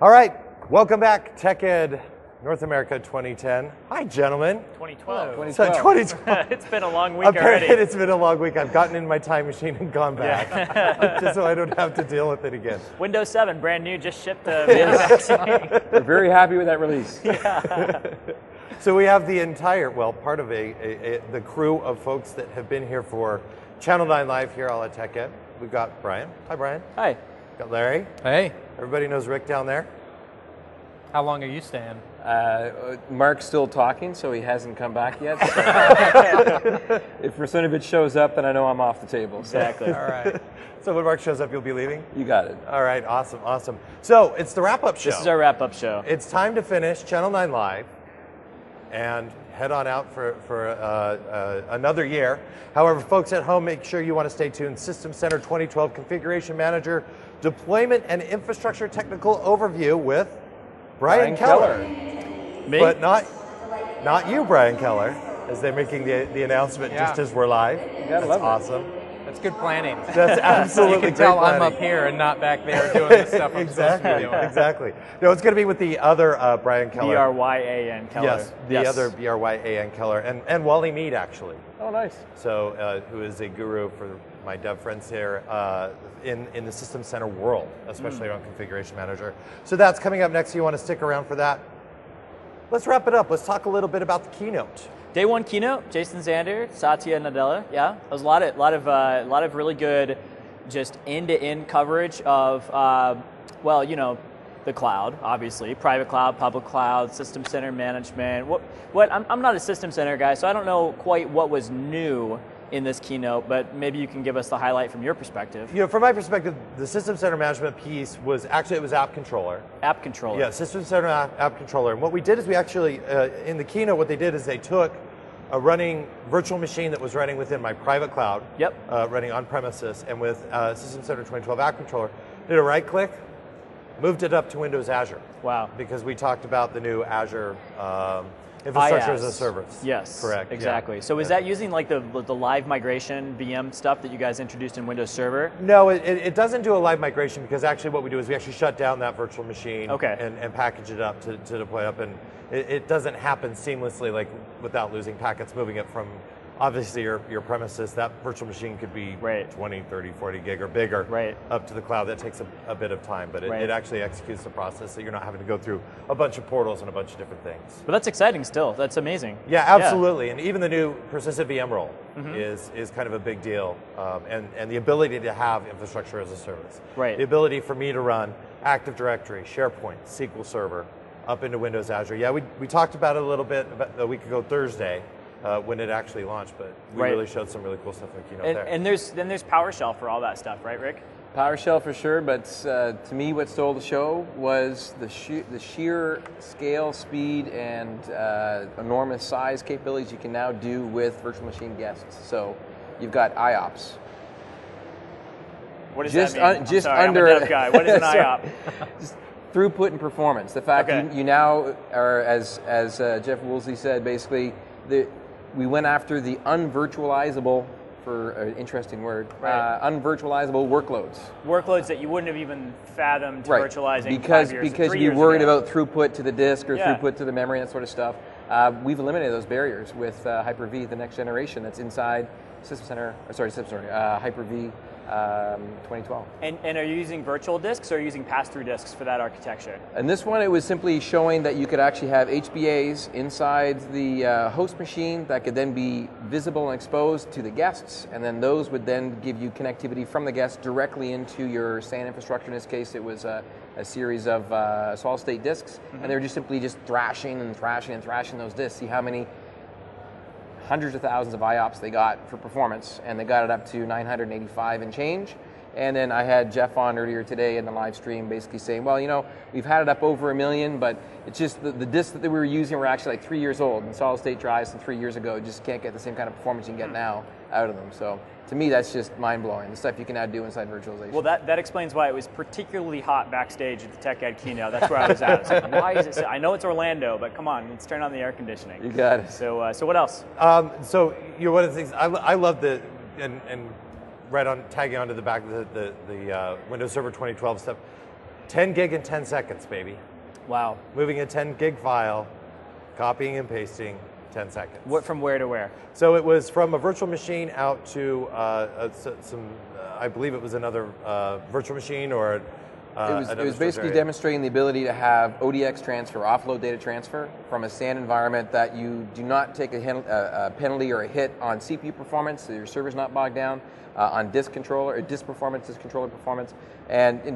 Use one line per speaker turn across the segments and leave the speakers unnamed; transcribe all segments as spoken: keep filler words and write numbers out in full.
All right, welcome back, TechEd North America twenty ten. Hi, gentlemen.
twenty twelve.
twenty twelve. So twenty twelve.
It's been a long week
Apparently
already.
It's been a long week. I've gotten in my time machine and gone back, yeah. Just so I don't have to deal with it again.
Windows seven, brand new, just shipped to manufacturing.
We're very happy with that release.
Yeah.
So we have the entire, well, part of a, a, a the crew of folks that have been here for Channel nine Live here all at TechEd. We've got Brian. Hi, Brian.
Hi.
Got Larry.
Hey.
Everybody knows Rick down there.
How long are you staying?
Uh, Mark's still talking, so he hasn't come back yet. So if Russinovich shows up, then I know I'm off the table. So.
Exactly.
All right. So when Mark shows up, you'll be leaving?
You got it.
All right, awesome, awesome. So it's the wrap-up show.
This is our wrap-up show.
It's time to finish Channel nine Live and head on out for, for uh, uh, another year. However, folks at home, make sure you want to stay tuned. System Center twenty twelve Configuration Manager, Deployment and Infrastructure Technical Overview with Brian, Brian Keller.
Keller.
Me?
But not, not you, Brian Keller, as they're making the, the announcement
Yeah.
just as we're live.
gotta
That's
love it.
awesome.
That's good planning.
That's absolutely
You can
great
tell
planning.
I'm up here and not back there doing the stuff I'm
exactly,
supposed to be doing.
exactly. No, it's going to be with the other uh, Brian Keller.
B R Y A N Keller.
Yes, the
Yes.
other B R Y A N Keller, and, and Wally Mead, actually.
Oh, nice.
So, uh, who is a guru for my dev friends here uh, in, in the System Center world, especially
Mm.
on Configuration Manager. So that's coming up next. You want to stick around for that? Let's wrap it up. Let's talk a little bit about the keynote.
Day one keynote, Jason Zander, Satya Nadella. Yeah, it was a lot of, lot of, uh, lot of really good, just end-to-end coverage of, uh, well, you know, the cloud, obviously, private cloud, public cloud, System Center management. What, what? I'm, I'm not a System Center guy, so I don't know quite what was new in this keynote, but maybe you can give us the highlight from your perspective.
You know, from my perspective, the System Center management piece was actually, it was App Controller.
App Controller.
Yeah, System Center App, App Controller. And what we did is we actually, uh, in the keynote, what they did is they took a running virtual machine that was running within my private cloud,
Yep.
uh, running on premises, and with uh, System Center twenty twelve App Controller, did a right click, moved it up to Windows Azure.
Wow.
Because we talked about the new Azure um, infrastructure
IaaS.
as a service.
Yes,
correct.
exactly.
Yeah.
So is
Yeah.
that using like the the live migration V M stuff that you guys introduced in Windows Server?
No, it, it doesn't do a live migration because actually what we do is we actually shut down that virtual machine
Okay.
and, and package it up to, to deploy up, and it, it doesn't happen seamlessly, like without losing packets, moving it from obviously your, your premises. That virtual machine could be
Right.
twenty, thirty, forty gig or bigger
Right.
up to the cloud. That takes a, a bit of time, but it,
Right.
it actually executes the process so you're not having to go through a bunch of portals and a bunch of different things.
But that's exciting still. That's amazing.
Yeah, absolutely. And even the new persistent V M role
Mm-hmm.
is is kind of a big deal. Um, and, and the ability to have infrastructure as a service.
Right.
The ability for me to run Active Directory, SharePoint, S Q L Server up into Windows Azure. Yeah, we, we talked about it a little bit about a week ago Thursday uh, when it actually launched, but we
Right.
really showed some really cool stuff in the keynote
And,
there.
and there's then there's PowerShell for all that stuff, right, Rick?
PowerShell for sure, but uh, to me what stole the show was the, sheer, the sheer scale, speed, and uh, enormous size capabilities you can now do with virtual machine guests. So you've got I O P S.
What does
Just
that mean?
un-
I'm
just
sorry,
under-
I'm a dev guy. What is an
Sorry.
I O P?
Just throughput and performance. The fact
Okay.
you, you now are, as as uh, Jeff Woolsey said, basically, the, we went after the unvirtualizable, for an interesting word,
Right.
uh, unvirtualizable workloads.
Workloads that you wouldn't have even fathomed
Right.
virtualizing
because
five years,
because
three
you'd be
years
worried
ago.
about throughput to the disk or
Yeah.
throughput to the memory and that sort of stuff. Uh, we've eliminated those barriers with uh, Hyper-V, the next generation that's inside System Center. Or sorry, System sorry, uh, Hyper-V um, twenty twelve.
And, and are you using virtual disks or are you using pass-through disks for that architecture?
And this one, it was simply showing that you could actually have H B As inside the uh, host machine that could then be visible and exposed to the guests, and then those would then give you connectivity from the guests directly into your S A N infrastructure. In this case, it was a, a series of uh, solid-state disks,
Mm-hmm.
and they were just simply just thrashing and thrashing and thrashing those disks, see how many hundreds of thousands of I O P S they got for performance, and they got it up to nine hundred eighty-five and change. And then I had Jeff on earlier today in the live stream basically saying, well, you know, we've had it up over a million, but it's just the, the disks that we were using were actually like three years old, and solid state drives from three years ago just can't get the same kind of performance you can get now out of them. So to me, that's just mind-blowing, the stuff you can now do inside virtualization.
Well, that, that explains why it was particularly hot backstage at the TechEd keynote. That's where I was at. It's like, why is it so, I know it's Orlando, but come on, let's turn on the air conditioning.
You got it.
So, uh, so what else?
Um, so you know, one of the things I, I love the and, and right on tagging onto the back of the the, the uh, Windows Server twenty twelve stuff. ten gig in ten seconds, baby.
Wow.
Moving a ten gig file, copying and pasting, ten seconds.
What, from where to where?
So it was from a virtual machine out to uh, a, some, uh, I believe it was another uh, virtual machine or uh,
It was, it
another
was
storage
basically
area.
demonstrating the ability to have O D X transfer, offload data transfer, from a SAN environment that you do not take a, hen- a, a penalty or a hit on C P U performance, so your server's not bogged down, uh, on disk controller, or disk performance, disk controller performance, and in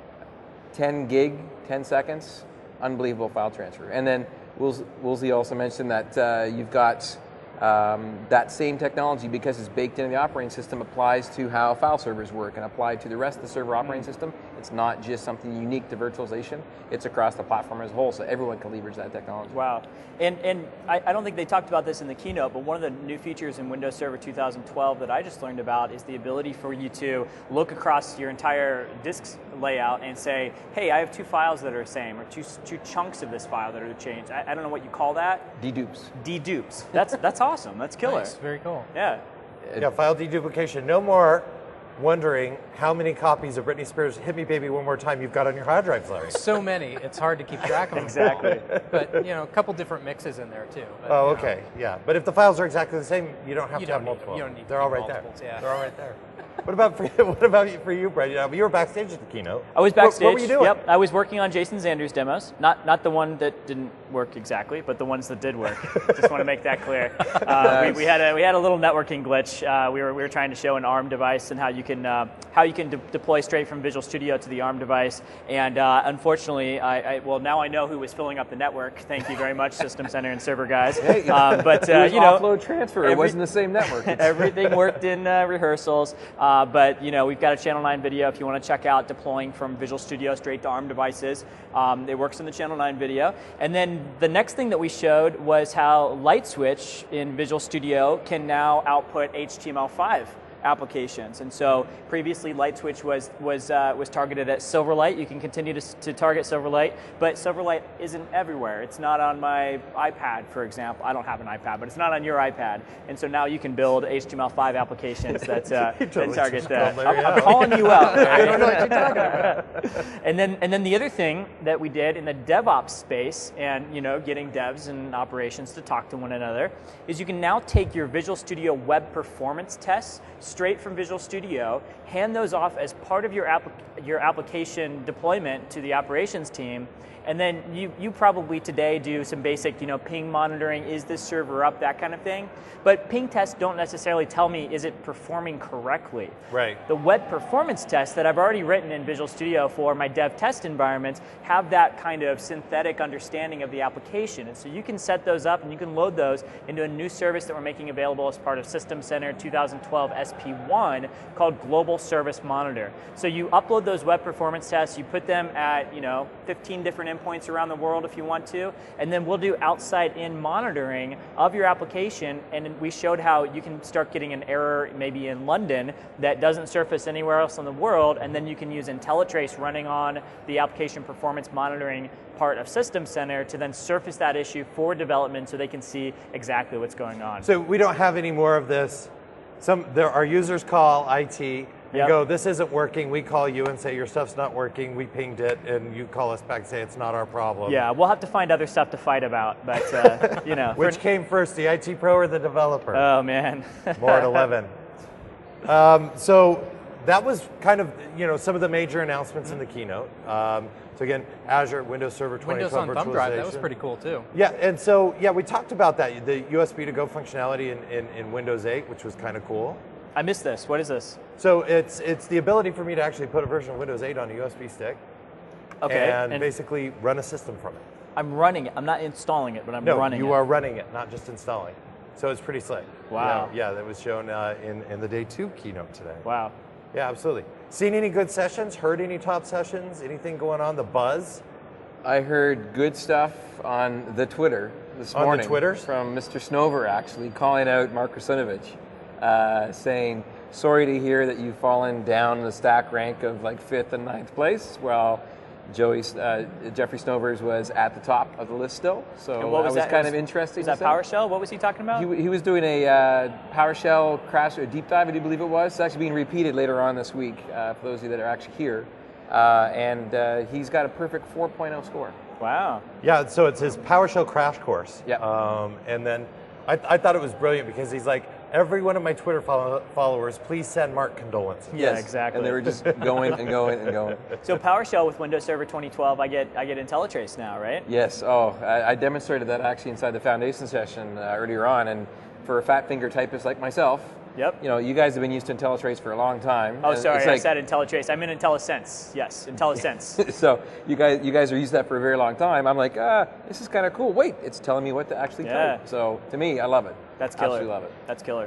ten gig, ten seconds, unbelievable file transfer. And then Woolsey, Woolsey also mentioned that uh, you've got um, that same technology, because it's baked into the operating system, applies to how file servers work and applied to the rest of the server operating system. It's not just something unique to virtualization, it's across the platform as a whole, so everyone can leverage that technology.
Wow. And and I, I don't think they talked about this in the keynote, but one of the new features in Windows Server two thousand twelve that I just learned about is the ability for you to look across your entire disk layout and say, hey, I have two files that are the same, or two, two chunks of this file that are changed. I, I don't know what you call that.
Dedupes.
Dedupes. That's that's awesome. That's killer.
Nice. Very cool.
Yeah.
Yeah, file deduplication. No more wondering how many copies of Britney Spears' Hit Me Baby One More Time you've got on your hard drives, Larry.
So many, it's hard to keep track of them.
Exactly.
But, you know, a couple different mixes in there, too. But,
Oh,
you know,
okay, yeah. But if the files are exactly the same, you don't have
You
to have
don't need-
multiple.
you don't need to
They're all
keep
right there.
multiples, yeah.
They're all right there. What about for you, what about you, for you, Brett? You, you were backstage at the keynote.
I was
What-
backstage.
What, were you doing?
Yep, I was working on Jason Xander's demos. Not not the one that didn't work exactly, but the ones that did work. Just want to make that clear. Uh, we, we had a we had a little networking glitch. Uh, we were we were trying to show an ARM device and how you can uh, how you can de- deploy straight from Visual Studio to the ARM device. And uh, unfortunately, I, I well now I know who was filling up the network. Thank you very much, System Center and server guys.
Hey,
um, but
it
uh,
was
you know,
offload transfer,
every-
it wasn't the same network. It's-
everything worked in uh, rehearsals, uh, but you know we've got a Channel nine video if you want to check out deploying from Visual Studio straight to ARM devices. Um, it works in the Channel nine video. And then the next thing that we showed was how LightSwitch in Visual Studio can now output H T M L five applications. And so previously LightSwitch was was uh, was targeted at Silverlight. You can continue to, to target Silverlight, but Silverlight isn't everywhere. It's not on my iPad, for example. I don't have an iPad, but it's not on your iPad. And so now you can build H T M L five applications that, uh,
totally
that target
just
that.
called Larry
I'm, I'm
out.
calling you out.
I don't know what you're talking about.
And then and then the other thing that we did in the DevOps space, and you know, getting devs and operations to talk to one another, is you can now take your Visual Studio web performance tests straight from Visual Studio, hand those off as part of your app, your application deployment to the operations team, and then you you probably today do some basic, you know, ping monitoring, is this server up, that kind of thing. But ping tests don't necessarily tell me is it performing correctly.
Right.
The web performance tests that I've already written in Visual Studio for my dev test environments have that kind of synthetic understanding of the application. And so you can set those up and you can load those into a new service that we're making available as part of System Center twenty twelve S P one called Global Service Monitor. So you upload those web performance tests, you put them at, you know, fifteen different endpoints around the world if you want to, and then we'll do outside-in monitoring of your application. And we showed how you can start getting an error maybe in London that doesn't surface anywhere else in the world, and then you can use IntelliTrace running on the application performance monitoring part of System Center to then surface that issue for development so they can see exactly what's going on.
So we don't have any more of this. Some there our users call I T and
Yep.
go, this isn't working. We call you and say your stuff's not working. We pinged it, and you call us back and say it's not our problem.
Yeah, we'll have to find other stuff to fight about, but uh, you know.
Which
for-
came first, the I T pro or the developer?
Oh man.
More at eleven. Um, so that was kind of, you know, some of the major announcements in the keynote. Um, so again, Azure, Windows Server twenty twelve
Windows on thumb drive, that was
virtualization.
pretty cool, too.
Yeah, and so, yeah, we talked about that, the U S B to go functionality in, in, in Windows eight, which was kind of cool.
I missed this. What is this?
So it's it's the ability for me to actually put a version of Windows eight on a U S B stick
Okay.
and,
and
basically run a system from it.
I'm running it. I'm not installing it, but I'm
No,
running
you
it.
are running it, not just installing. So it's pretty slick.
Wow.
Yeah, yeah, that was shown uh, in, in the day two keynote today.
Wow.
Yeah, absolutely. Seen any good sessions? Heard any top sessions? Anything going on? The buzz?
I heard good stuff on the Twitter this
On the
morning
Twitters?
from Mister Snover, actually calling out Mark Rusinovich, uh, saying, sorry to hear that you've fallen down the stack rank of like fifth and ninth place. Well, Joey, uh, Jeffrey Snovers was at the top of the list still, so
And what
that was,
that?
kind
was,
of interesting.
Was that
to say.
PowerShell? What was he talking about?
He, he was doing a uh, PowerShell crash or deep dive, I do believe it was. It's actually being repeated later on this week uh, for those of you that are actually here. uh, and uh, he's got a perfect four point oh score.
Wow.
Yeah, so it's his PowerShell crash course.
Yeah.
Um, and then I, I thought it was brilliant because he's like, every one of my Twitter follow- followers, please send Mark condolences.
Yeah, exactly.
And they were just going and going and going.
So PowerShell with Windows Server twenty twelve, I get I get IntelliTrace now, right?
Yes. Oh, I, I demonstrated that actually inside the foundation session uh, earlier on, and for a fat finger typist like myself,
Yep.
you know, you guys have been used to IntelliTrace for a long time.
Oh,
and
sorry,
it's
I
like-
said IntelliTrace. I meant IntelliSense. Yes, IntelliSense.
So you guys, you guys are used to that for a very long time. I'm like, ah, this is kind of cool. Wait, it's telling me what to actually
Yeah.
type. So to me, I love it.
That's killer.
Absolutely love it.
That's killer.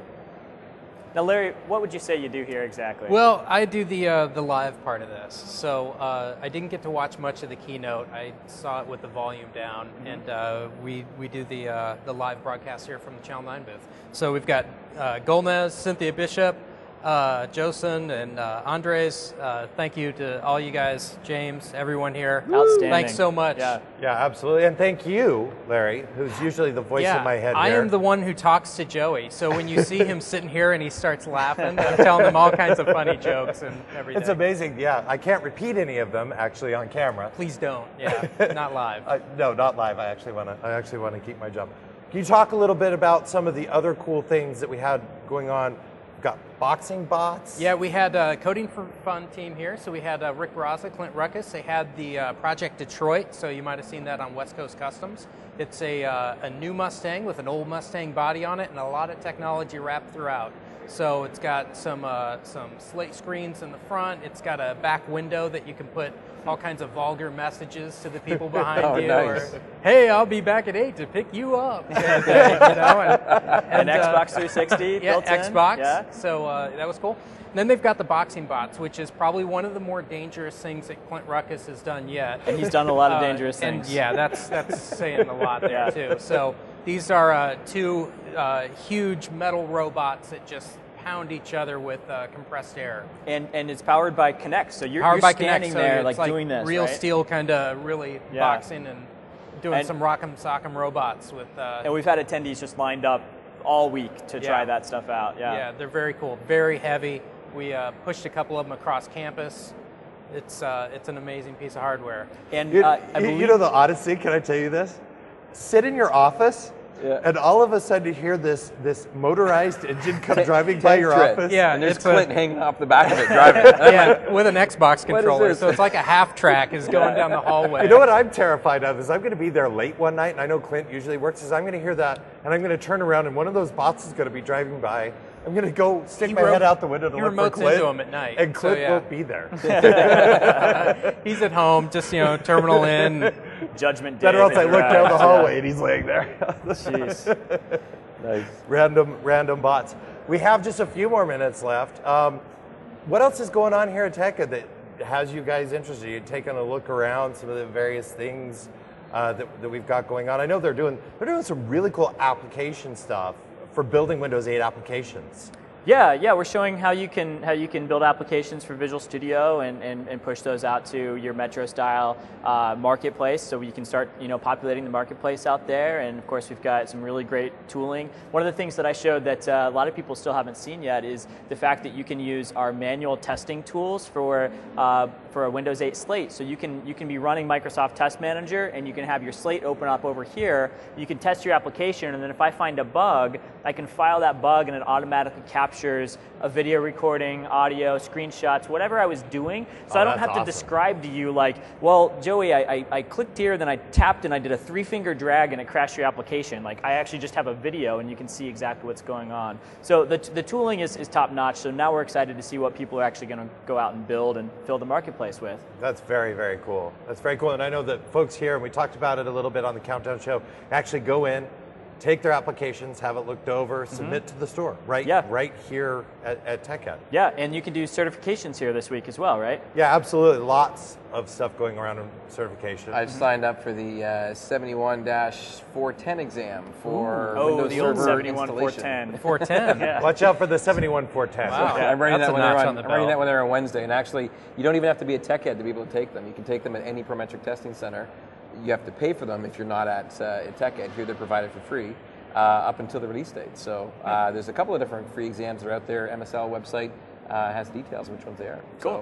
Now, Larry, what would you say you do here exactly?
Well, I do the uh, the live part of this, so uh, I didn't get to watch much of the keynote. I saw it with the volume down,
Mm-hmm.
and uh, we we do the uh, the live broadcast here from the Channel nine booth. So we've got uh, Gomez, Cynthia Bishop, uh, Josen, and uh, Andres. Uh, thank you to all you guys, James, everyone here.
Outstanding.
Thanks so much.
Yeah.
Yeah, absolutely. And thank you, Larry, who's usually the voice
Yeah,
in my head
I
here.
am the one who talks to Joey. So when you see him sitting here and he starts laughing, I'm telling him all kinds of funny jokes and everything.
It's amazing. Yeah, I can't repeat any of them actually on camera.
Please don't. Yeah, not live.
Uh, no, not live. I actually want to. I actually want to keep my job. Can you talk a little bit about some of the other cool things that we had going on? We've got boxing bots.
Yeah, we had a Coding for Fun team here. So we had uh, Rick Raza, Clint Ruckus. They had the uh, Project Detroit. So you might have seen that on West Coast Customs. It's a, uh, a new Mustang with an old Mustang body on it and a lot of technology wrapped throughout. So it's got some uh, some slate screens in the front. It's got a back window that you can put all kinds of vulgar messages to the people behind
Oh,
you.
nice.
Or, hey, I'll be back at eight to pick you up. Kind of thing, you know? And,
An
and, uh,
Xbox three sixty
yeah,
built in?
Xbox.
Yeah.
So uh, that was cool. And then they've got the boxing bots, which is probably one of the more dangerous things that Clint Ruckus has done yet.
And he's done a lot of
Uh,
dangerous
and
things.
yeah, that's that's saying a lot there
Yeah.
too. So these are uh, two uh, huge metal robots that just pound each other with uh, compressed air.
And and it's powered by Kinect, so you're,
Powered
you're
by
standing
Kinect, so
there
it's
like, doing this,
real
right?
steel kind of really
Yeah.
boxing and doing
And-
some rock'em sock'em robots with. Uh,
And we've had attendees just lined up all week to try
Yeah.
that stuff out. Yeah.
Yeah, they're very cool, very heavy. We uh, pushed a couple of them across campus. It's uh, it's an amazing piece of hardware.
And
You,
uh, I
you-
believe
you know the oddest thing? Can I tell you this? Sit in your office,
Yeah.
and all of a sudden you hear this this motorized engine come driving by
Tank
your
trip.
office.
Yeah,
And there's
it's a-
Clint hanging off the back of it driving.
Yeah, with an Xbox controller.
this?
So it's like a half track is going down the hallway.
You know what I'm terrified of is I'm going to be there late one night, and I know Clint usually works. Is I'm going to hear that, and I'm going to turn around, and one of those bots is going to be driving by. I'm going to go stick
He
my
ro-
head out the window to
he
look for
remotes
Clint,
into him at night,
and
so
Clint
yeah.
won't be there.
He's at home, just you know, terminal in.
Judgment Day.
Then or else I
that
look down the
arrives.
hallway and he's laying there.
Jeez.
Nice.
random, random bots. We have just a few more minutes left. Um, what else is going on here at TechEd that has you guys interested? You taking a look around some of the various things uh, that, that we've got going on. I know they're doing they're doing some really cool application stuff for building Windows eight applications.
Yeah, yeah, we're showing how you can how you can build applications for Visual Studio and, and, and push those out to your Metro style uh, marketplace, so you can start you know populating the marketplace out there. And of course, we've got some really great tooling. One of the things that I showed that uh, a lot of people still haven't seen yet is the fact that you can use our manual testing tools for uh, for a Windows eight slate. So you can you can be running Microsoft Test Manager, and you can have your slate open up over here. You can test your application, and then if I find a bug, I can file that bug, and it automatically captures a video recording, audio, screenshots, whatever I was doing. So
Oh,
I don't
that's
have to
awesome.
describe to you like, well, Joey, I, I, I clicked here, then I tapped and I did a three finger drag and it crashed your application. Like I actually just have a video and you can see exactly what's going on. So the, the tooling is, is top notch. So now we're excited to see what people are actually going to go out and build and fill the marketplace with.
That's very, very cool. That's very cool. And I know that folks here, and we talked about it a little bit on the Countdown Show, actually go in, take their applications, have it looked over, submit to the store, right?
Yeah.
Right here at, at TechEd.
Yeah, and you can do certifications here this week as well, right?
Yeah, absolutely. Lots of stuff going around in certification.
I've signed up for the uh, seventy-one dash four ten exam for
Oh,
Windows
the old
Server
seventy-one four
installation.
ten.
four ten.
Yeah.
Watch out for the seventy-one four ten.
Wow.
Yeah, I'm writing
That's
that
a
when they're
notch
on,
on the
I'm writing
belt.
that when they're on Wednesday. And actually, you don't even have to be a tech head to be able to take them. You can take them at any Prometric testing center. You have to pay for them if you're not at uh, a tech head. Here they're provided for free uh, up until the release date. So uh, there's a couple of different free exams that are out there. M S L website uh, has details of which ones they are.
Cool.
So,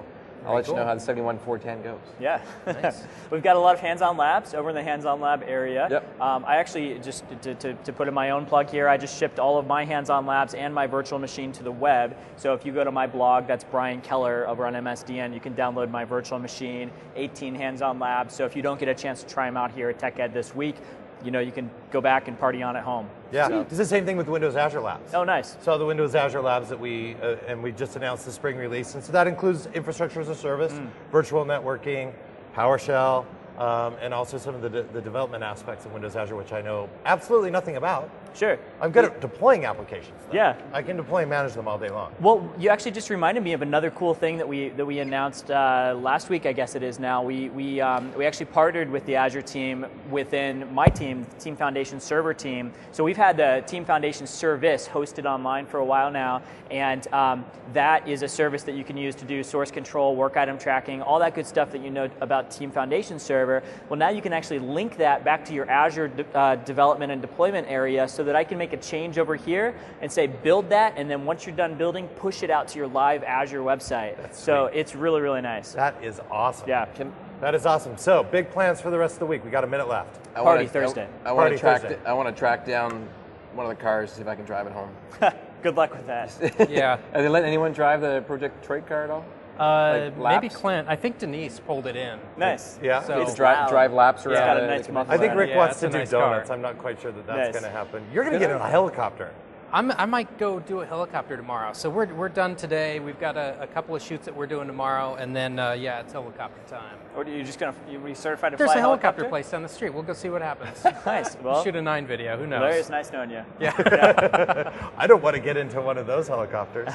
I'll let
cool.
you know how the seventy-one four ten goes.
Yeah.
Nice.
We've got a lot of hands-on labs over in the hands-on lab area.
Yep.
Um, I actually, just to, to, to put in my own plug here, I just shipped all of my hands-on labs and my virtual machine to the web. So if you go to my blog, that's Brian Keller over on M S D N, you can download my virtual machine, eighteen hands-on labs. So if you don't get a chance to try them out here at TechEd this week, you know, you can go back and party on at home.
Yeah,
So-
it's the same thing with Windows Azure Labs.
Oh, nice.
So the Windows Azure Labs that we, uh, and we just announced the spring release, and so that includes infrastructure as a service,
Mm.
virtual networking, PowerShell, um, and also some of the, de the development aspects of Windows Azure, which I know absolutely nothing about.
Sure.
I'm good at deploying applications, though.
Yeah.
I can deploy and manage them all day long.
Well, you actually just reminded me of another cool thing that we that we announced uh, last week. I guess it is now. We we um, we actually partnered with the Azure team within my team, the Team Foundation server team. So we've had the Team Foundation service hosted online for a while now, and um, that is a service that you can use to do source control, work item tracking, all that good stuff that you know about Team Foundation server. Well, now you can actually link that back to your Azure de uh, development and deployment area, so that I can make a change over here and say build that, and then once you're done building, push it out to your live Azure website.
That's
so
sweet.
It's really, really nice.
That is awesome.
Yeah.
Can,
That is awesome. So, big plans for the rest of the week. We got a minute left.
I
Party
wanna,
Thursday.
I, I want
Party
to track.
Thursday.
I want to track down one of the cars, see if I can drive it home.
Good luck with that.
Yeah.
Have they let anyone drive the Project Detroit car at all?
Uh,
Like
maybe
laps?
Clint. I think Denise pulled it in.
Nice.
Yeah.
So-
It's drive,
Wow.
drive laps around.
It's got a
it,
nice
they can-
muffler.
I think Rick
Yeah,
wants
it's
to
a
do
nice car.
donuts. I'm not quite sure that that's
Nice.
going to happen. You're going to get in a helicopter.
I'm, I might go do a helicopter tomorrow. So we're, we're done today. We've got a, a couple of shoots that we're doing tomorrow, and then uh, yeah, it's helicopter time.
Or are you just gonna you be certified to
There's
fly
a helicopter,
helicopter?
place down the street. We'll go see what happens.
Nice. Well,
Shoot a nine video. Who knows?
Larry, it's nice knowing you.
Yeah.
I don't want to get into one of those helicopters.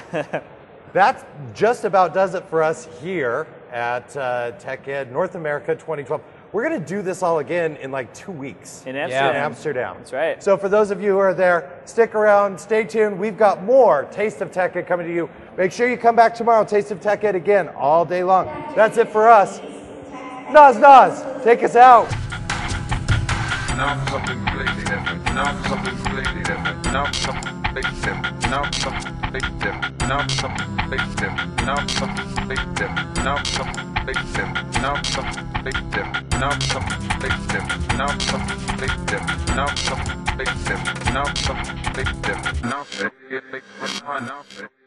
That just about does it for us here at uh, TechEd North America twenty twelve. We're going to do this all again in like two weeks.
In
Yeah.
Amsterdam.
In Amsterdam.
That's right.
So for those of you who are there, stick around, stay tuned. We've got more Taste of TechEd coming to you. Make sure you come back tomorrow. Taste of TechEd again all day long. That's it for us. Nas Nas, take us out.
Now for something completely different. Now for something completely different. Now for something big different. Now for something big different. Now for something big different. Now for something big different. Now for something big different. Now for something big different. Now for something big different. Now for something big different. Now for something big different. Now for something big different. Now for it big different. Now for it.